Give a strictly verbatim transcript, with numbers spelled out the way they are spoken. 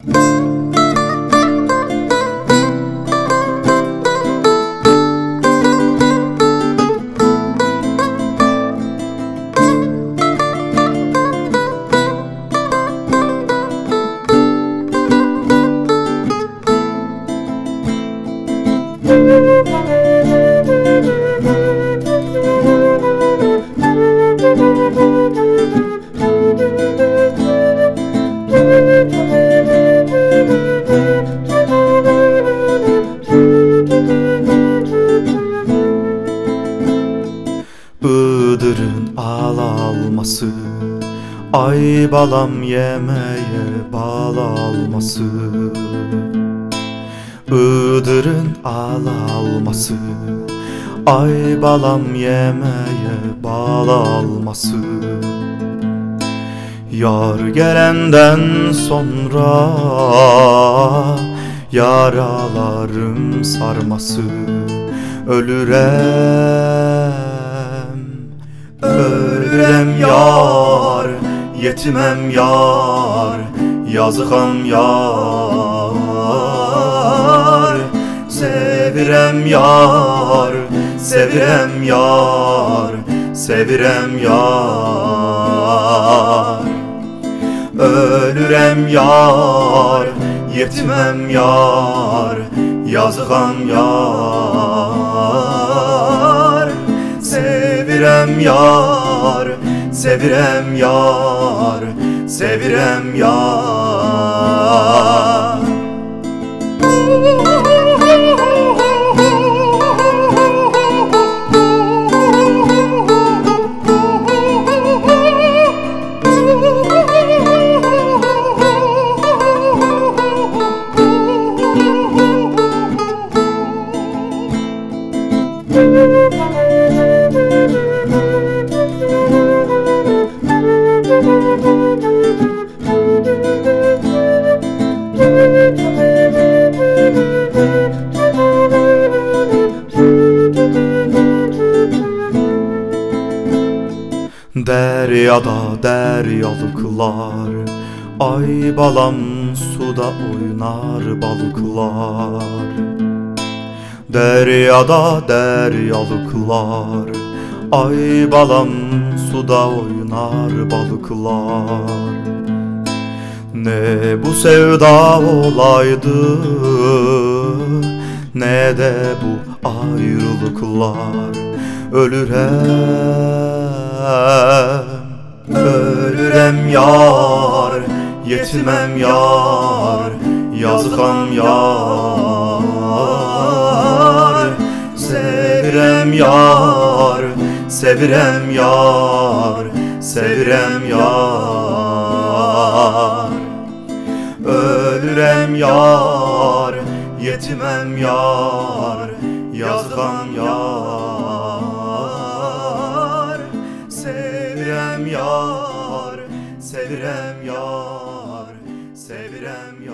Iğdır'ın al alması, ay balam yemeye bal alması. Iğdır'ın al alması, ay balam yemeye bal alması. Yar gelenden sonra yaralarım sarması. Ölürem, ölürem yar, yetimem yar, yazıkam yar. Sevirem yar, sevirem yar, sevirem yar. Ölürem yar, yetimem yar, yazıkam yar. Sevirem yar, sevirem yar, sevirem yar. Deryada deryalıklar, ay balam suda oynar balıklar. Deryada deryalıklar, ay balam suda oynar balıklar. Ne bu sevda olaydı, ne de bu ayrılıklar. Ölürem, ölürem yar, yetimem yar, yazıkam yar. Sevirem yar, sevirem yar, sevirem yar. Ölürem yar, yetimem yar, yazıkam yar. Sevirem yar, sevirem yar, sevirem yar.